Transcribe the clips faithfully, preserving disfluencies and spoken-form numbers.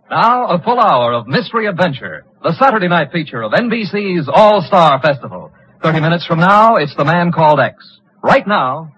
Now, a full hour of mystery adventure. The Saturday night feature of N B C's All-Star Festival. Thirty minutes from now, it's The Man Called X. Right now...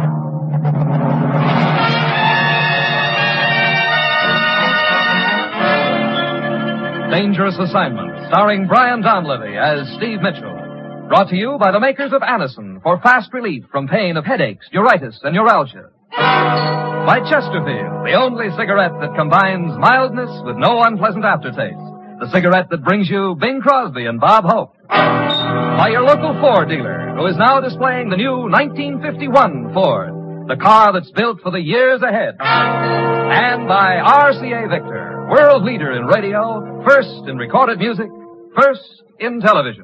Dangerous Assignment, starring Brian Donlevy as Steve Mitchell. Brought to you by the makers of Anacin for fast relief from pain of headaches, neuritis, and neuralgia. By Chesterfield, the only cigarette that combines mildness with no unpleasant aftertaste. The cigarette that brings you Bing Crosby and Bob Hope. By your local Ford dealer, who is now displaying the new nineteen fifty-one Ford, the car that's built for the years ahead. And by R C A Victor, world leader in radio, first in recorded music, first in television.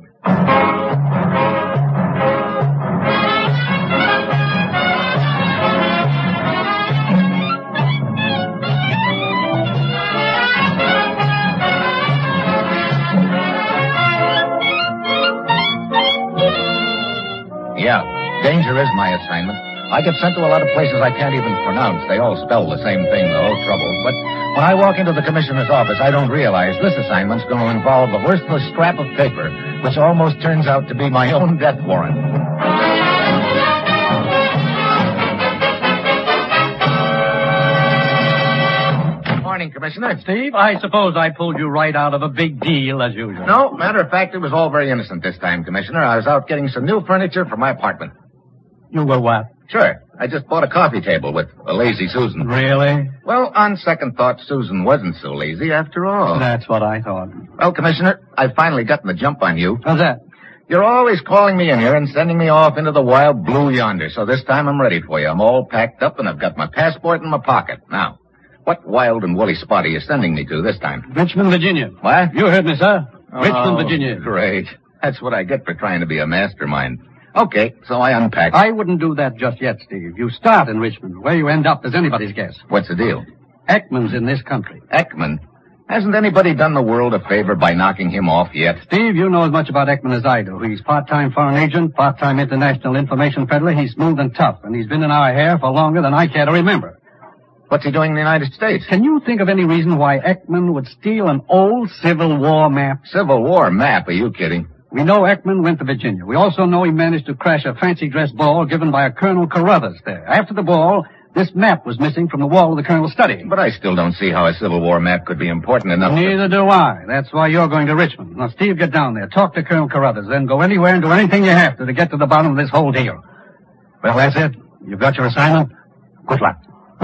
Yeah, danger is my assignment. I get sent to a lot of places I can't even pronounce. They all spell the same thing, though, trouble. But when I walk into the commissioner's office, I don't realize this assignment's going to involve the worthless scrap of paper, which almost turns out to be my own death warrant. Morning, Commissioner. Steve, I suppose I pulled you right out of a big deal, as usual. No, matter of fact, it was all very innocent this time, Commissioner. I was out getting some new furniture for my apartment. You were what? Sure. I just bought a coffee table with a lazy Susan. Really? Well, on second thought, Susan wasn't so lazy after all. That's what I thought. Well, Commissioner, I've finally gotten the jump on you. How's that? You're always calling me in here and sending me off into the wild blue yonder, so this time I'm ready for you. I'm all packed up and I've got my passport in my pocket. Now, what wild and woolly spot are you sending me to this time? Richmond, Virginia. What? You heard me, sir. Richmond, Oh, Virginia. Great. That's what I get for trying to be a mastermind. Okay, so I unpacked. I wouldn't do that just yet, Steve. You start in Richmond. Where you end up is anybody's guess. What's the deal? Ekman's in this country. Ekman? Hasn't anybody done the world a favor by knocking him off yet? Steve, you know as much about Ekman as I do. He's part-time foreign agent, part-time international information peddler. He's smooth and tough, and he's been in our hair for longer than I care to remember. What's he doing in the United States? Can you think of any reason why Ekman would steal an old Civil War map? Civil War map? Are you kidding? We know Ekman went to Virginia. We also know he managed to crash a fancy dress ball given by a Colonel Carruthers there. After the ball, this map was missing from the wall of the Colonel's study. But I still don't see how a Civil War map could be important enough. Neither do I. That's why you're going to Richmond. Now, Steve, get down there. Talk to Colonel Carruthers. Then go anywhere and do anything you have to to get to the bottom of this whole deal. Well, that's it. You've got your assignment. Good luck.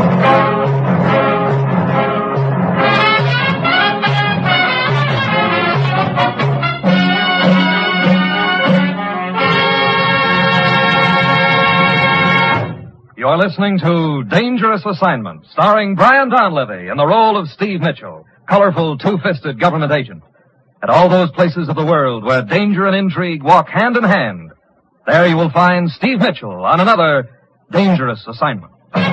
You're listening to Dangerous Assignment, starring Brian Donlevy in the role of Steve Mitchell, colorful, two-fisted government agent. At all those places of the world where danger and intrigue walk hand in hand, there you will find Steve Mitchell on another Dangerous Assignment.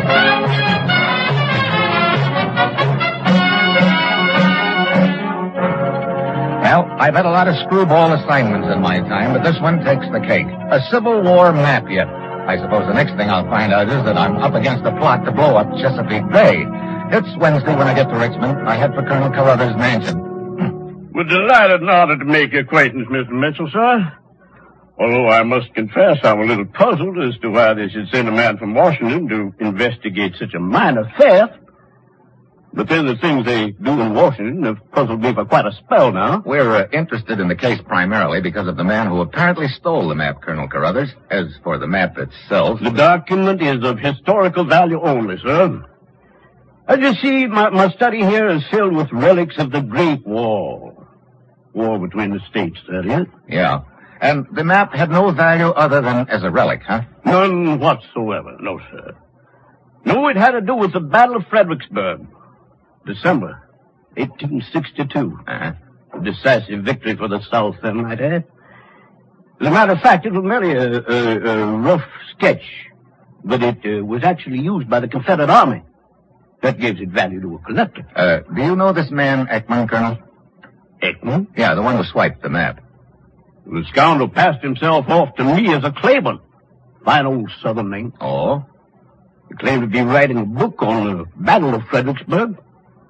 Well, I've had a lot of screwball assignments in my time, but this one takes the cake. A Civil War map yet. I suppose the next thing I'll find out is that I'm up against a plot to blow up Chesapeake Bay. It's Wednesday when I get to Richmond. I head for Colonel Carruthers' mansion. We're delighted in order to make your acquaintance, Mister Mitchell, sir. Although I must confess I'm a little puzzled as to why they should send a man from Washington to investigate such a minor theft. But then the things they do in Washington have puzzled me for quite a spell now. We're uh, interested in the case primarily because of the man who apparently stole the map, Colonel Carruthers. As for the map itself... The document is of historical value only, sir. As you see, my, my study here is filled with relics of the Great War. War between the states, that is. Yeah. And the map had no value other than as a relic, huh? None whatsoever, no, sir. No, it had to do with the Battle of Fredericksburg. December eighteen sixty-two. Uh-huh. A decisive victory for the South, then, might I add. As a matter of fact, it was merely a, a, a rough sketch, but it uh, was actually used by the Confederate Army. That gives it value to a collector. Uh, do you know this man, Ekman, Colonel? Ekman? Yeah, the one who swiped the map. The scoundrel passed himself off to me as a Claiborne. Fine old Southern name. Oh? He claimed to be writing a book on the Battle of Fredericksburg.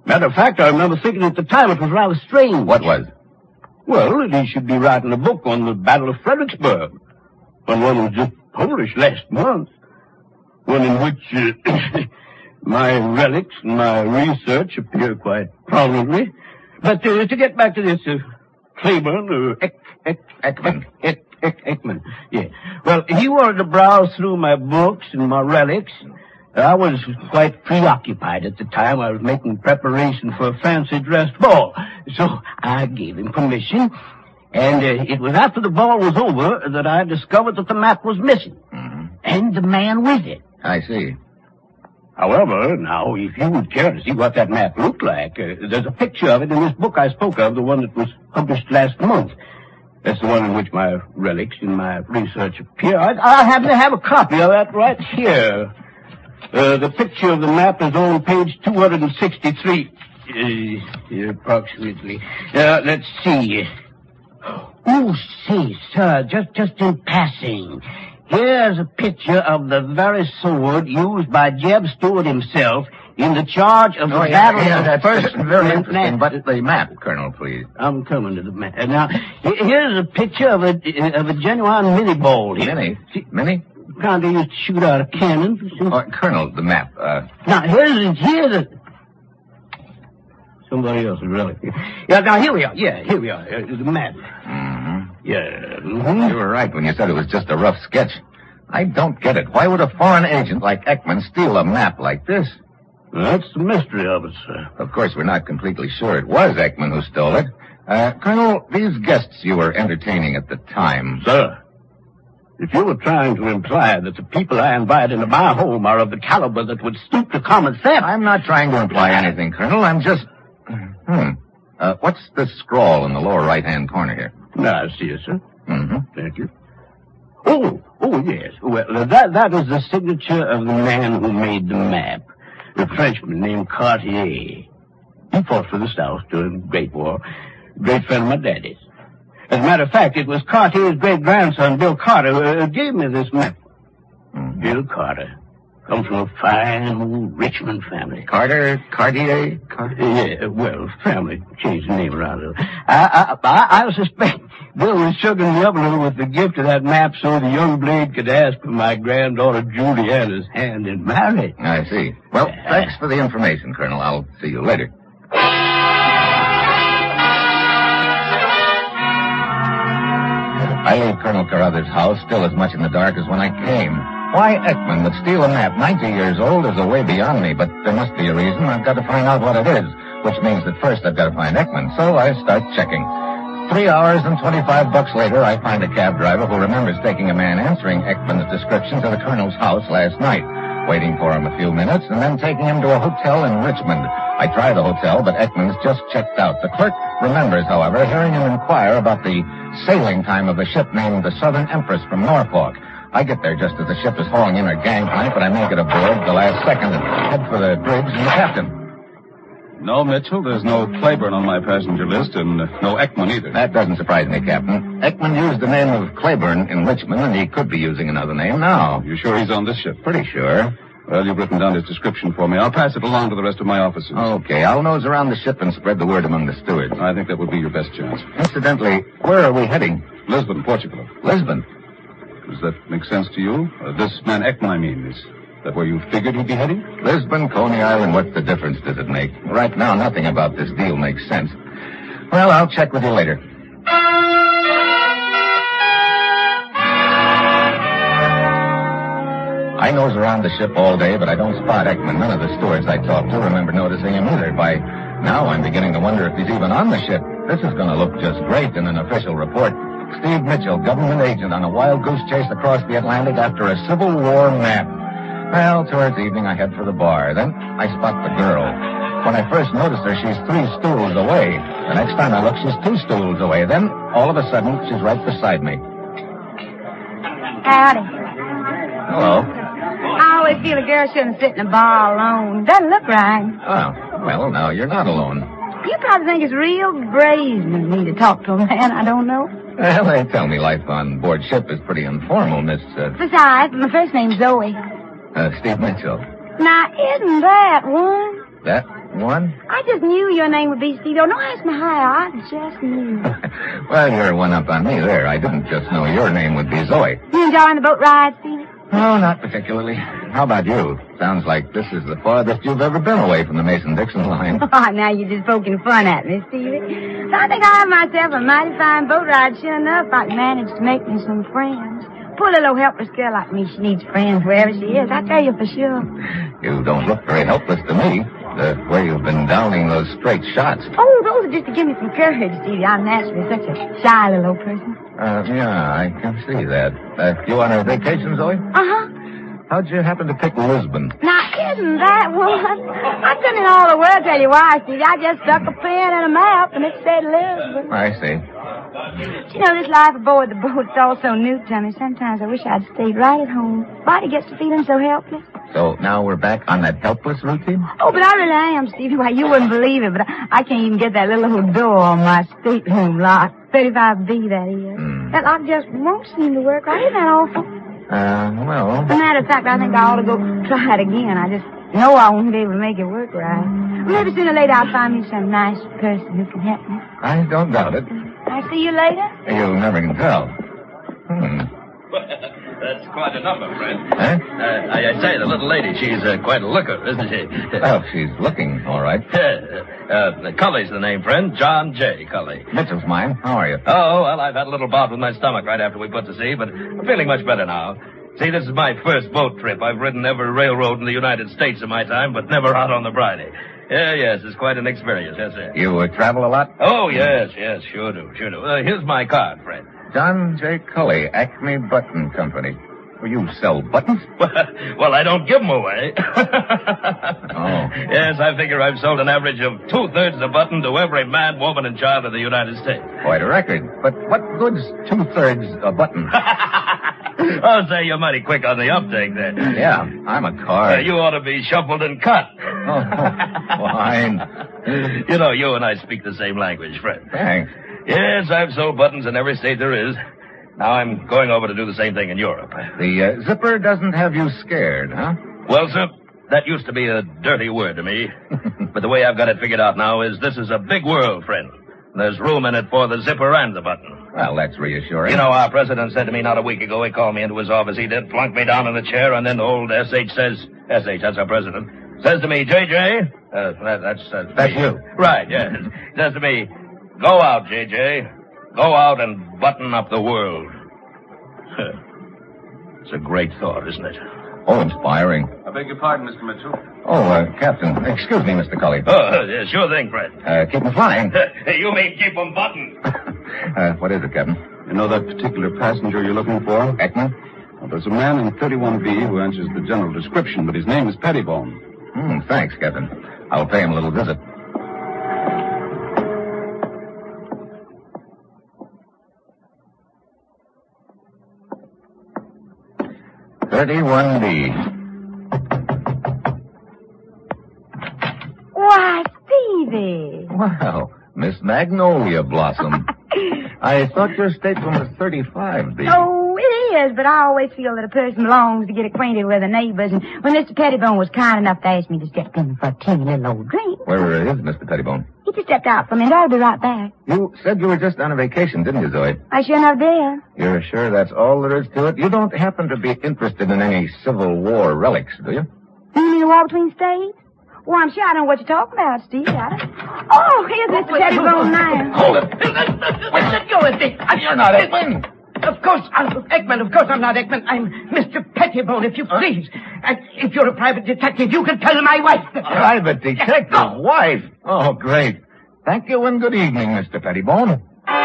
Matter of fact, I remember thinking at the time it was rather strange. What was? Well, that he should be writing a book on the Battle of Fredericksburg, when one was just published last month. One in which uh, my relics and my research appear quite prominently. But uh, to get back to this, uh, Claiborne, or Eck, Eck, Ekman. Eck, Eck, Ekman, yeah. Well, he wanted to browse through my books and my relics. I was quite preoccupied at the time. I was making preparation for a fancy dress ball. So I gave him permission. And uh, it was after the ball was over that I discovered that the map was missing. Mm-hmm. And the man with it. I see. However, now, if you would care to see what that map looked like, uh, there's a picture of it in this book I spoke of, the one that was published last month. That's the one in which my relics and my research appear. I, I happen to have a copy of that right here. Uh, the picture of the map is on page two hundred sixty-three, uh, approximately. Uh, let's see. Oh, see, sir, just, just in passing. Here's a picture of the very sword used by Jeb Stuart himself in the charge of the Oh, yeah, battle yeah, of that's First very Map- interesting. But the map, Colonel, please. I'm coming to the map. Now, he- here's a picture of a, of a genuine mini ball here. Mini? See, Mini? kind of used to shoot out a cannon. Oh, Colonel, the map. Uh, Now, here's, here's a... Somebody else is really... Yeah, now, here we are. Yeah, here we are. Uh, the map. mm-hmm. Yeah. mhm. You were right when you said it was just a rough sketch. I don't get it. Why would a foreign agent like Ekman steal a map like this? That's the mystery of it, sir. Of course, we're not completely sure it was Ekman who stole it. Uh, Colonel, these guests you were entertaining at the time... Sir, if you were trying to imply that the people I invite into my home are of the caliber that would stoop to common theft... I'm not trying to imply anything, Colonel. I'm just... Hmm. Uh, what's this scrawl in the lower right-hand corner here? Now, I see it, sir. Mm-hmm. Thank you. Oh, oh, yes. Well, that, that is the signature of the man who made the map. A Frenchman named Cartier. He fought for the South during the Great War. Great friend of my daddy's. As a matter of fact, it was Cartier's great-grandson, Bill Carter, who uh, gave me this map. Mm-hmm. Bill Carter. Comes from a fine old Richmond family. Carter, Cartier, Carter? Yeah, well, family changed the name around a little. I, I, I, I suspect Bill was sugaring me up a little with the gift of that map so the young blade could ask for my granddaughter Juliana's hand in marriage. I see. Well, thanks for the information, Colonel. I'll see you later. I leave Colonel Carruthers' house still as much in the dark as when I came. Why Ekman would steal a map ninety years old is a way beyond me, but there must be a reason. I've got to find out what it is, which means that first I've got to find Ekman. So I start checking. Three hours and twenty-five bucks later, I find a cab driver who remembers taking a man answering Ekman's description to the Colonel's house last night, waiting for him a few minutes, and then taking him to a hotel in Richmond. I try the hotel, but Ekman's just checked out. The clerk remembers, however, hearing him inquire about the sailing time of a ship named the Southern Empress from Norfolk. I get there just as the ship is hauling in her gangplank, but I make it aboard the last second and head for the bridge and the captain. No, Mitchell, there's no Claiborne on my passenger list, and uh, no Ekman either. That doesn't surprise me, Captain. Ekman used the name of Claiborne in Richmond, and he could be using another name now. You sure he's on this ship? Pretty sure. Well, you've written down his description for me. I'll pass it along to the rest of my officers. Okay, I'll nose around the ship and spread the word among the stewards. I think that would be your best chance. Incidentally, where are we heading? Lisbon, Portugal. Lisbon. Does that make sense to you? Uh, this man Ekman, I mean, is that where you figured he'd be heading? Lisbon, Coney Island, what the difference does it make? Right now, nothing about this deal makes sense. Well, I'll check with you later. I nose around the ship all day, but I don't spot Ekman. None of the stewards I talk to remember noticing him either. By now, I'm beginning to wonder if he's even on the ship. This is going to look just great in an official report. Steve Mitchell, government agent on a wild goose chase across the Atlantic after a Civil War map. Well, towards evening, I head for the bar. Then I spot the girl. When I first noticed her, she's three stools away. The next time I look, she's two stools away. Then, all of a sudden, she's right beside me. Howdy. Hello. I always feel a girl shouldn't sit in a bar alone. Doesn't look right. Oh, well, now you're not alone. You probably think it's real brazen of me to talk to a man I don't know. Well, they tell me life on board ship is pretty informal, Miss, uh, Besides, my first name's Zoe. uh, Steve Mitchell. Now, isn't that one? That, What? I just knew your name would be Stevie. Oh, don't ask me how. I just knew. Well, you're one up on me there. I didn't just know your name would be Zoe. You enjoying the boat ride, Stevie? No, not particularly. How about you? Sounds like this is the farthest you've ever been away from the Mason-Dixon line. Oh, now you're just poking fun at me, Stevie. So I think I have myself a mighty fine boat ride. Sure enough, I can manage to make me some friends. Poor little helpless girl like me, she needs friends wherever she is. I tell you for sure. You don't look very helpless to me. The way you've been downing those straight shots. Oh, those are just to give me some courage, Stevie. I'm naturally such a shy little old person. Uh, yeah, I can see that. Uh, you on a vacation, Zoe? Uh-huh. How'd you happen to pick Lisbon? Now, isn't that one? I couldn't in all the world tell you why, Stevie. I just stuck a pen in a map and it said Lisbon. I see. You know, this life aboard the boat's all so new to me. Sometimes I wish I'd stayed right at home. Body gets to feeling so helpless. So now we're back on that helpless routine? Oh, but I really am, Stevie. Why, you wouldn't believe it, but I, I can't even get that little old door on my stateroom lock. thirty-five B, that is. Mm. That lock just won't seem to work right. Isn't that awful? Uh, well... As a matter of fact, I think I ought to go try it again. I just know I won't be able to make it work right. Maybe sooner or later I'll find me some nice person who can help me. I don't doubt it. I'll see you later. You never can tell. Hmm. That's quite a number, friend. Huh? Uh, I, I say, the little lady, she's uh, quite a looker, isn't she? Well, she's looking all right. uh, Cully's the name, friend. John J. Cully. Mitchell's mine. How are you? Oh, well, I've had a little bout with my stomach right after we put to sea, but I'm feeling much better now. See, this is my first boat trip. I've ridden every railroad in the United States in my time, but never out on the Bridie. Yeah, yes, it's quite an experience, yes, sir. You uh, travel a lot? Oh, yes, yes, sure do, sure do. Uh, here's my card, friend. John J. Cully, Acme Button Company. Well, you sell buttons? Well, I don't give them away. Oh. Yes, I figure I've sold an average of two-thirds a button to every man, woman, and child in the United States. Quite a record. But what good's two-thirds a button? I'll say you're mighty quick on the uptake there. Yeah, I'm a car. Uh, you ought to be shuffled and cut. Oh, fine. You know, you and I speak the same language, friend. Thanks. Yes, I've sold buttons in every state there is. Now I'm going over to do the same thing in Europe. The uh, zipper doesn't have you scared, huh? Well, sir, that used to be a dirty word to me. But the way I've got it figured out now is this is a big world, friend. There's room in it for the zipper and the button. Well, that's reassuring. You know, our president said to me not a week ago, he called me into his office, he did, plunked me down in the chair, and then old S H says, S H, that's our president, says to me, J J, uh, that, that's... Uh, That's me. you. Right, yes. Says to me, go out, J J. Go out and button up the world. It's a great thought, isn't it? Oh, inspiring. I beg your pardon, Mister Mitchell. Oh, uh, Captain, excuse me, Mister Cully. Oh, yeah, sure thing, Fred. Uh, keep 'em flying. You mean keep them buttoned? uh, what is it, Captain? You know that particular passenger you're looking for? Ekman? Well, there's a man in thirty-one B who answers the general description, but his name is Pettibone. Hmm, thanks, Captain. I'll pay him a little visit. thirty-one B. Why, Stevie. Wow, Miss Magnolia Blossom. I thought your stateroom was thirty-five B. Oh, it is, but I always feel that a person belongs to get acquainted with the neighbors. And when Mister Pettibone was kind enough to ask me to step in for a teeny little old drink. Where is Mister Pettibone? He just stepped out for a minute. I'll be right back. You said you were just on a vacation, didn't you, Zoe? I sure enough did. You're sure that's all there is to it? You don't happen to be interested in any Civil War relics, do you? You mean the war between states? Well, I'm sure I know what you're talking about, Steve. I don't... Oh, here's Mister Pettibone now. Hold it. Where's it going, Dick? You're not Ekman. Of course, I'm Ekman. Of course I'm not Ekman. I'm Mister Pettibone, if you please. And if you're a private detective, you can tell my wife that... Private detective? Wife? Oh, great. Thank you and good evening, Mister Pettibone.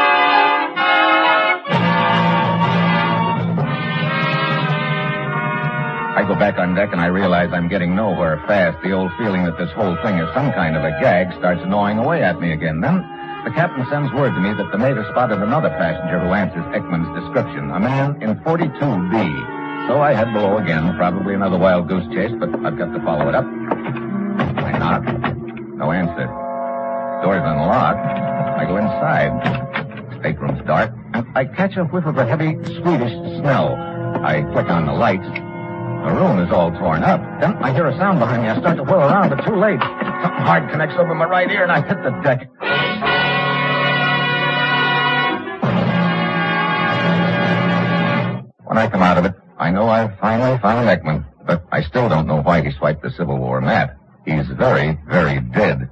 I go back on deck and I realize I'm getting nowhere fast. The old feeling that this whole thing is some kind of a gag starts gnawing away at me again. Then the captain sends word to me that the mate has spotted another passenger who answers Ekman's description, a man in forty-two B. So I head below again, probably another wild goose chase, but I've got to follow it up. I knock. No answer. Door's unlocked. I go inside. Stateroom's dark, and I catch a whiff of a heavy, sweetish smell. I flick on the lights. The room is all torn up. Then I hear a sound behind me. I start to whirl around, but too late. Something hard connects over my right ear, and I hit the deck. When I come out of it, I know I've finally found Ekman, but I still don't know why he swiped the Civil War map. He's very, very dead.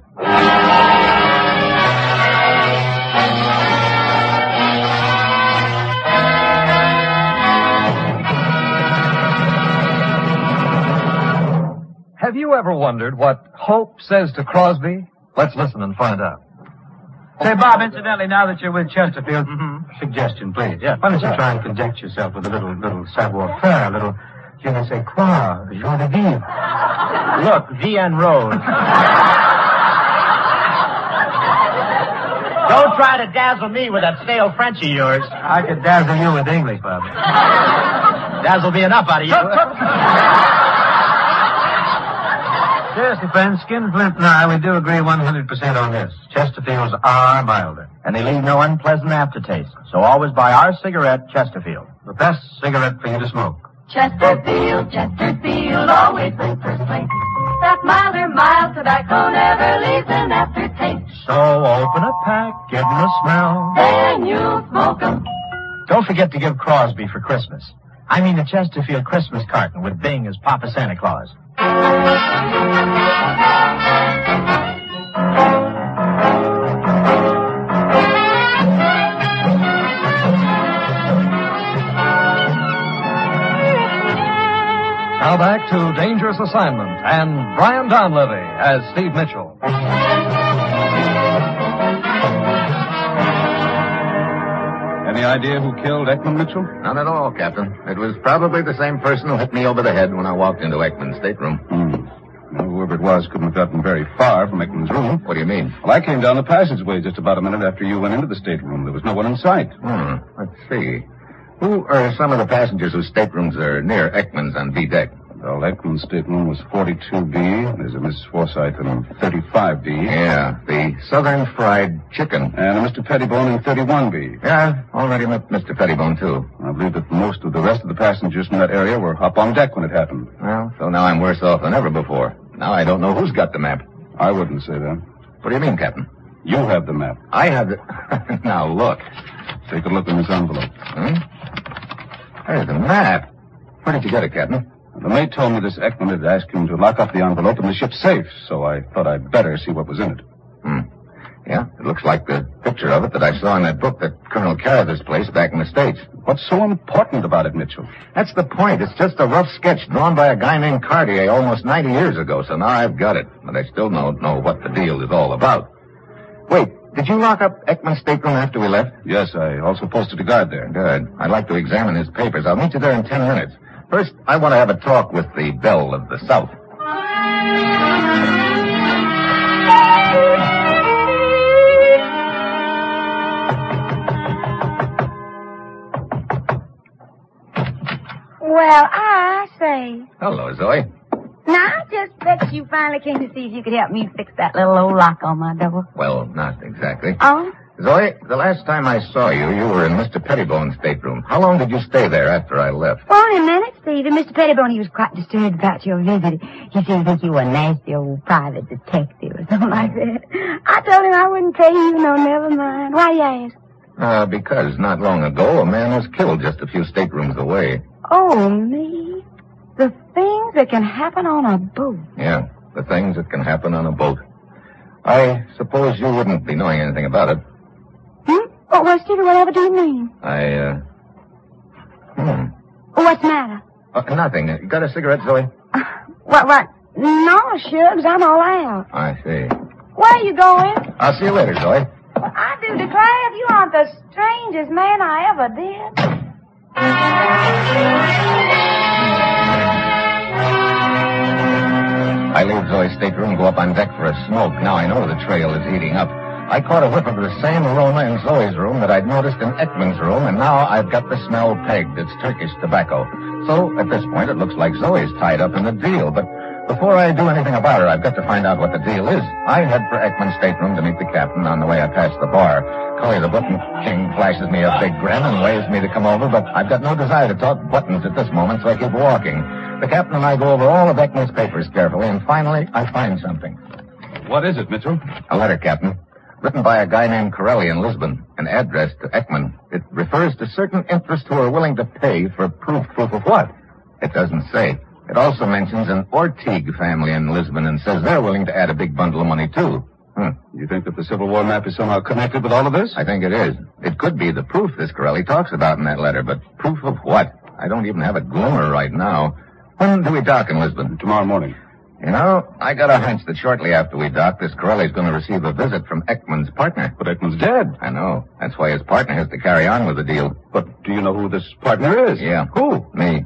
Have you ever wondered what hope says to Crosby? Let's listen and find out. Say, Bob, incidentally, now that you're with Chesterfield, mm-hmm. suggestion, please. Yeah. Why don't you try and conject yourself with a little, little savoir-faire, a little, je ne sais quoi, joie de vivre. Look, Vienne Rose. Don't try to dazzle me with that stale French of yours. I could dazzle you with English, Bob. Dazzle be enough out of you. Seriously, friends, Skinflint and I, we do agree one hundred percent on this. Chesterfields are milder. And they leave no unpleasant aftertaste. So always buy our cigarette, Chesterfield. The best cigarette for you to smoke. Chesterfield, Chesterfield, always in first place. That milder, mild tobacco never leaves an aftertaste. So open a pack, give 'em a smell. Then you'll smoke 'em. Don't forget to give Crosby for Christmas. I mean the Chesterfield Christmas carton with Bing as Papa Santa Claus. Now back to Dangerous Assignment and Brian Donlevy as Steve Mitchell. Any idea who killed Ekman, Mitchell? None at all, Captain. It was probably the same person who hit me over the head when I walked into Ekman's stateroom. Hmm. Well, whoever it was couldn't have gotten very far from Ekman's room. What do you mean? Well, I came down the passageway just about a minute after you went into the stateroom. There was no one in sight. Hmm. Let's see. Who are some of the passengers whose staterooms are near Ekman's on B deck? Well, Ekman's stateroom was forty-two B. There's a Miss Forsythe in thirty-five B. Yeah, the Southern Fried Chicken. And a Mister Pettibone in thirty-one B. Yeah, I've already met Mister Pettibone, too. I believe that most of the rest of the passengers from that area were up on deck when it happened. Well, so now I'm worse off than ever before. Now I don't know who's got the map. I wouldn't say that. What do you mean, Captain? You have the map. I have the... Now, look. Take a look in this envelope. Hmm? There's the map. Where did you get it, Captain? The mate told me this Ekman had asked him to lock up the envelope in the ship's safe, so I thought I'd better see what was in it. Hmm. Yeah, it looks like the picture of it that I saw in that book that Colonel Carather's placed back in the States. What's so important about it, Mitchell? That's the point. It's just a rough sketch drawn by a guy named Cartier almost ninety years ago, so now I've got it. But I still don't know what the deal is all about. Wait, did you lock up Ekman's stateroom after we left? Yes, I also posted a guard there. Good. I'd like to examine his papers. I'll meet you there in ten minutes. First, I want to have a talk with the Belle of the South. Well, I say. Hello, Zoe. Now, I just bet you finally came to see if you could help me fix that little old lock on my door. Well, not exactly. Oh? Zoe, the last time I saw you, you were in Mister Pettibone's stateroom. How long did you stay there after I left? Only a minute, Steve. And Mister Pettibone, he was quite disturbed about your visit. He seemed to think you were a nasty old private detective or something like that. I told him I wouldn't tell you. No, never mind. Why do you ask? Uh, because not long ago, a man was killed just a few staterooms away. Oh, me. The things that can happen on a boat. Yeah, the things that can happen on a boat. I suppose you wouldn't be knowing anything about it. Hmm? Oh, well, Stevie, whatever do you mean? I, uh... Hmm. What's the matter? Uh, nothing. You got a cigarette, Zoe? Uh, what, what? No, Shugs, I'm all out. I see. Where are you going? I'll see you later, Zoe. Well, I do declare you aren't the strangest man I ever did. I leave Zoe's stateroom and go up on deck for a smoke. Now I know the trail is heating up. I caught a whiff of the same aroma in Zoe's room that I'd noticed in Ekman's room, and now I've got the smell pegged. It's Turkish tobacco. So, at this point, it looks like Zoe's tied up in the deal. But before I do anything about her, I've got to find out what the deal is. I head for Ekman's stateroom to meet the captain. On the way, I pass the bar. Cully the button king flashes me a big grin and waves me to come over, but I've got no desire to talk buttons at this moment, so I keep walking. The captain and I go over all of Ekman's papers carefully, and finally, I find something. What is it, Mitchell? A letter, Captain. Written by a guy named Corelli in Lisbon, and addressed to Ekman. It refers to certain interests who are willing to pay for proof. Proof of what? It doesn't say. It also mentions an Ortigue family in Lisbon and says they're willing to add a big bundle of money, too. Hmm. You think that the Civil War map is somehow connected with all of this? I think it is. It could be the proof this Corelli talks about in that letter, but proof of what? I don't even have a glimmer right now. When do we dock in Lisbon? Tomorrow morning. You know, I got a hunch that shortly after we dock, this Corelli's going to receive a visit from Ekman's partner. But Ekman's dead. I know. That's why his partner has to carry on with the deal. But do you know who this partner is? Yeah. Who? Me.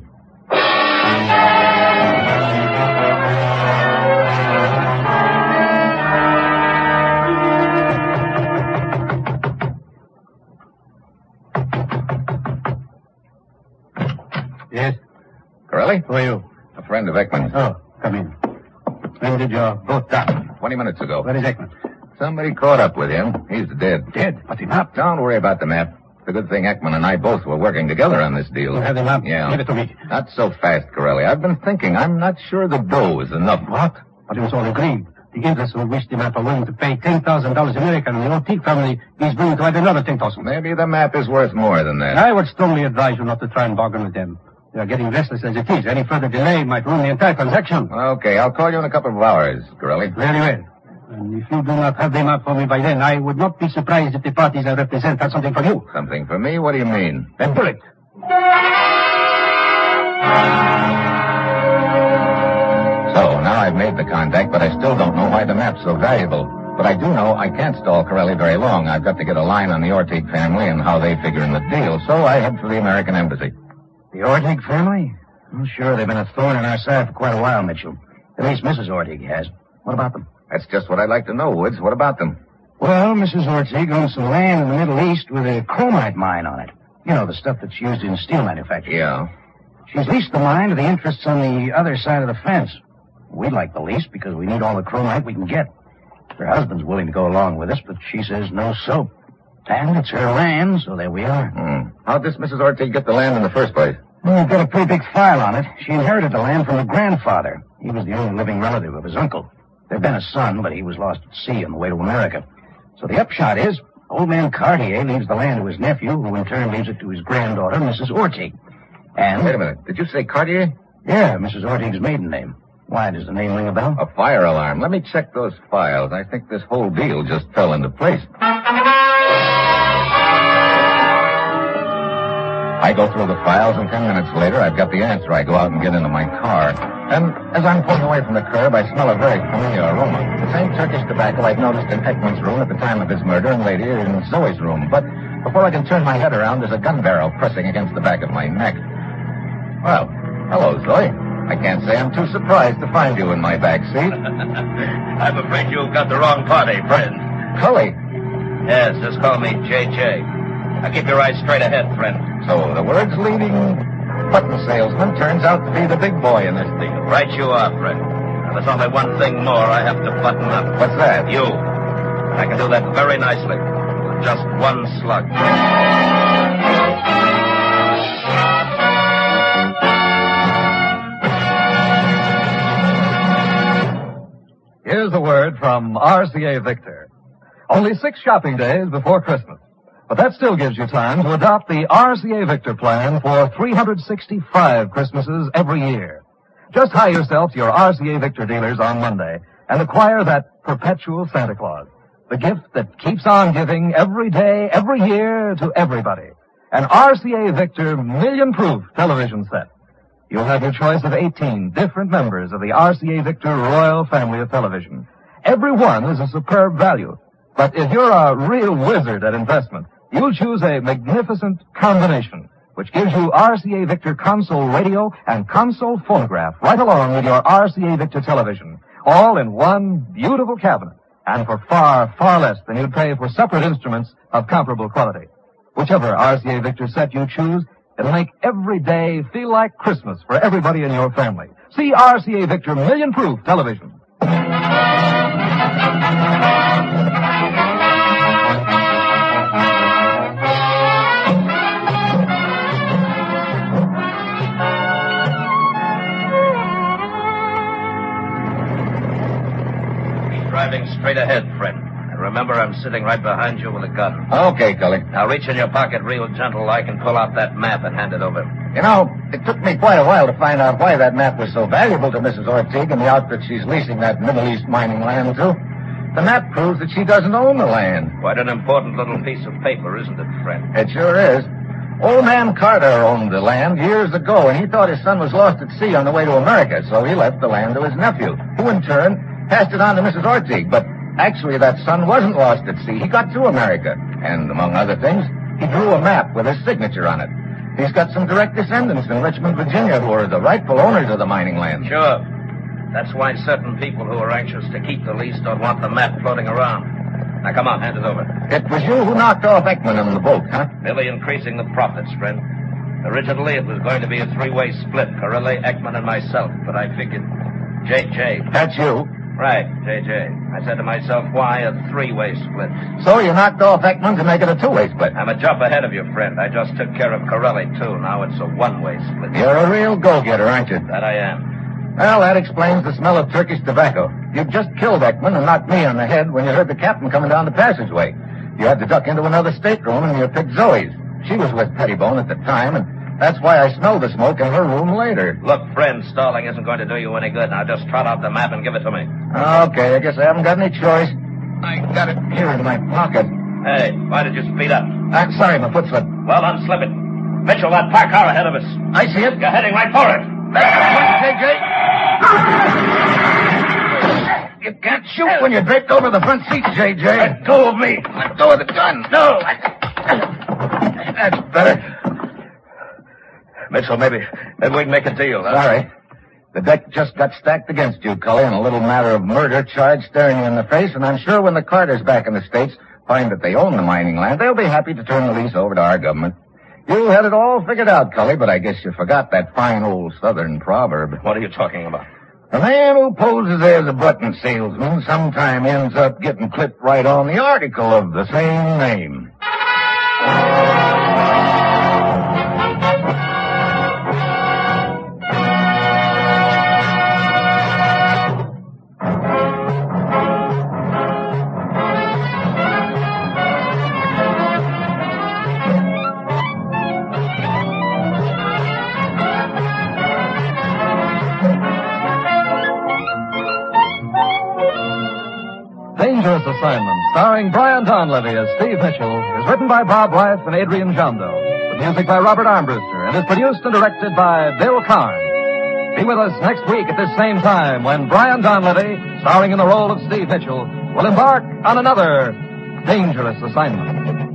Yes? Corelli? Who are you? A friend of Ekman's. Oh, come in. When did your boat dock? Twenty minutes ago. Where is Ekman? Somebody caught up with him. He's dead. Dead? But the map? Don't worry about the map. It's a good thing Ekman and I both were working together on this deal. You have the map? Yeah. Give it to me. Not so fast, Corelli. I've been thinking. I'm not sure the dough is enough. What? But it was all agreed. The interests on which the map are willing to pay ten thousand dollars American, and the Ortigue family is willing to add another ten thousand dollars. Maybe the map is worth more than that. I would strongly advise you not to try and bargain with them. They are getting restless as it is. Any further delay might ruin the entire transaction. Okay, I'll call you in a couple of hours, Corelli. Very well. And if you do not have the map for me by then, I would not be surprised if the parties I represent have something for you. Something for me? What do you mean? Then do it. So, now I've made the contact, but I still don't know why the map's so valuable. But I do know I can't stall Corelli very long. I've got to get a line on the Ortigue family and how they figure in the deal, so I head for the American Embassy. The Ortigue family? Well, sure, they've been a thorn in our side for quite a while, Mitchell. At least Missus Ortigue has. What about them? That's just what I'd like to know, Woods. What about them? Well, Missus Ortigue owns some land in the Middle East with a chromite mine on it. You know, the stuff that's used in steel manufacturing. Yeah. She's leased the mine to the interests on the other side of the fence. We'd like the lease because we need all the chromite we can get. Her husband's willing to go along with us, but she says no soap. And it's her land, so there we are. Hmm. How'd this Missus Ortigue get the land in the first place? Well, we've got a pretty big file on it. She inherited the land from her grandfather. He was the only living relative of his uncle. There'd been a son, but he was lost at sea on the way to America. So the upshot is, old man Cartier leaves the land to his nephew, who in turn leaves it to his granddaughter, Missus Ortigue. And... Wait a minute. Did you say Cartier? Yeah, Missus Ortigue's maiden name. Why, does the name ring a bell? A fire alarm. Let me check those files. I think this whole deal just fell into place. I go through the files, and ten minutes later, I've got the answer. I go out and get into my car. And as I'm pulling away from the curb, I smell a very familiar aroma. The same Turkish tobacco I'd noticed in Ekman's room at the time of his murder, and later in Zoe's room. But before I can turn my head around, there's a gun barrel pressing against the back of my neck. Well, hello, Zoe. I can't say I'm too surprised to find you in my back seat. I'm afraid you've got the wrong party, friend. Cully. Yes, just call me J J. Now keep your eyes straight ahead, friend. So the world's leading button salesman turns out to be the big boy in this deal. Right you are, friend. Now, there's only one thing more I have to button up. What's that? You. And I can do that very nicely. With just one slug. Here's a word from R C A Victor. Only six shopping days before Christmas. But that still gives you time to adopt the R C A Victor plan for three hundred sixty-five Christmases every year. Just hie yourself to your R C A Victor dealers on Monday and acquire that perpetual Santa Claus, the gift that keeps on giving every day, every year to everybody. An R C A Victor million-proof television set. You'll have your choice of eighteen different members of the R C A Victor Royal Family of Television. Every one is a superb value. But if you're a real wizard at investment, you'll choose a magnificent combination, which gives you R C A Victor console radio and console phonograph right along with your R C A Victor television, all in one beautiful cabinet, and for far, far less than you'd pay for separate instruments of comparable quality. Whichever R C A Victor set you choose, it'll make every day feel like Christmas for everybody in your family. See R C A Victor Million Proof Television. Driving sitting right behind you with a gun. Okay, Cully. Now reach in your pocket real gentle like and pull out that map and hand it over. You know, it took me quite a while to find out why that map was so valuable to Missus Ortiz and the outfit she's leasing that Middle East mining land to. The map proves that she doesn't own the land. Quite an important little piece of paper, isn't it, friend? It sure is. Old man Carter owned the land years ago, and he thought his son was lost at sea on the way to America, so he left the land to his nephew, who in turn passed it on to Missus Ortiz. But actually, that son wasn't lost at sea. He got to America, and among other things, he drew a map with his signature on it. He's got some direct descendants in Richmond, Virginia, who are the rightful owners of the mining land. Sure. That's why certain people who are anxious to keep the lease don't want the map floating around. Now, come on, hand it over. It was you who knocked off Ekman in the boat, huh? Merely increasing the profits, friend. Originally, it was going to be a three-way split, Corelli, Ekman, and myself, but I figured J J. That's you? Right, J J. I said to myself, why a three-way split? So you knocked off Ekman to make it a two-way split? I'm a jump ahead of you, friend. I just took care of Corelli, too. Now it's a one-way split. You're a real go-getter, aren't you? That I am. Well, that explains the smell of Turkish tobacco. You just killed Ekman and knocked me on the head when you heard the captain coming down the passageway. You had to duck into another stateroom and you picked Zoe's. She was with Pettibone at the time, and that's why I smelled the smoke in her room later. Look, friend, stalling isn't going to do you any good. Now just trot out the map and give it to me. Okay, I guess I haven't got any choice. I got it here in my pocket. Hey, why did you speed up? I'm sorry, my foot slipped. Well, unslip it. Mitchell, that parked car ahead of us. I see it. You're heading right for it. J J. You can't shoot when you're draped over the front seat, J J. Let go of me. Let go of the gun. No. That's better. Mitchell, maybe, maybe we can make a deal. Huh? Sorry. The deck just got stacked against you, Cully, in a little matter of murder charge staring you in the face, and I'm sure when the Carters back in the States find that they own the mining land, they'll be happy to turn the lease over to our government. You had it all figured out, Cully, but I guess you forgot that fine old Southern proverb. What are you talking about? A man who poses as a button salesman sometime ends up getting clipped right on the article of the same name. Dangerous Assignment, starring Brian Donlevy as Steve Mitchell, is written by Bob Reif and Adrian Jondo, with music by Robert Armbruster, and is produced and directed by Bill Karn. Be with us next week at this same time when Brian Donlevy, starring in the role of Steve Mitchell, will embark on another Dangerous Assignment.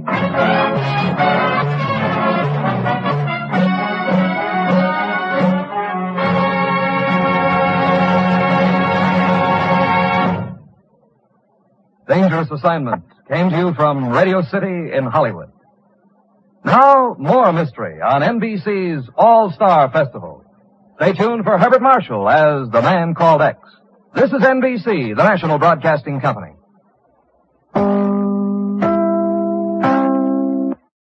Dangerous Assignment came to you from Radio City in Hollywood. Now, more mystery on N B C's All-Star Festival. Stay tuned for Herbert Marshall as The Man Called X. This is N B C, the national broadcasting company.